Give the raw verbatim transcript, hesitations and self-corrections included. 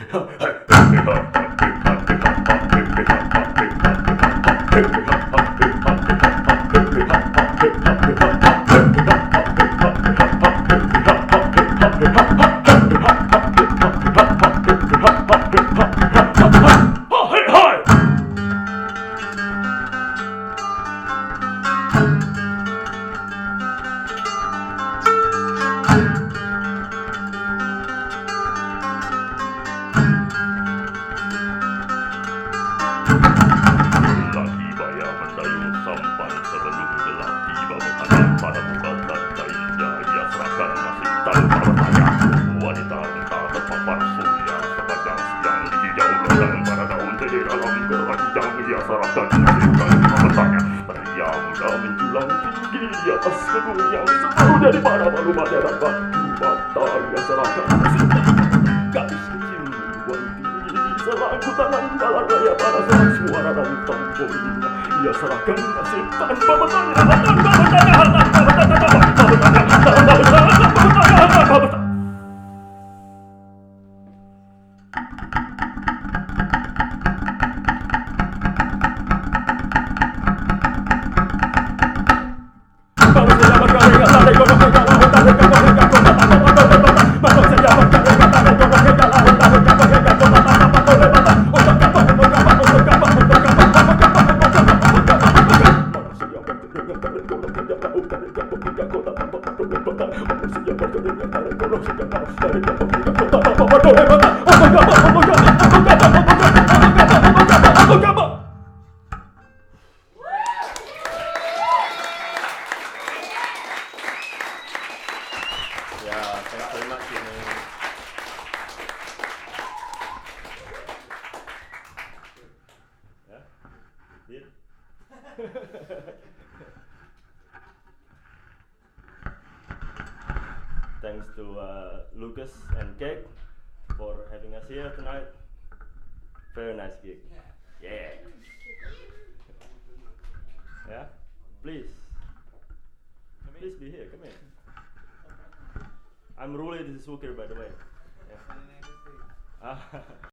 Thanks to uh, Lucas and Cake for having us here tonight. Very nice gig. Yeah. Yeah. Please. Please be here. Come in. I'm Ruli. This is Wukir, by the way. Yeah.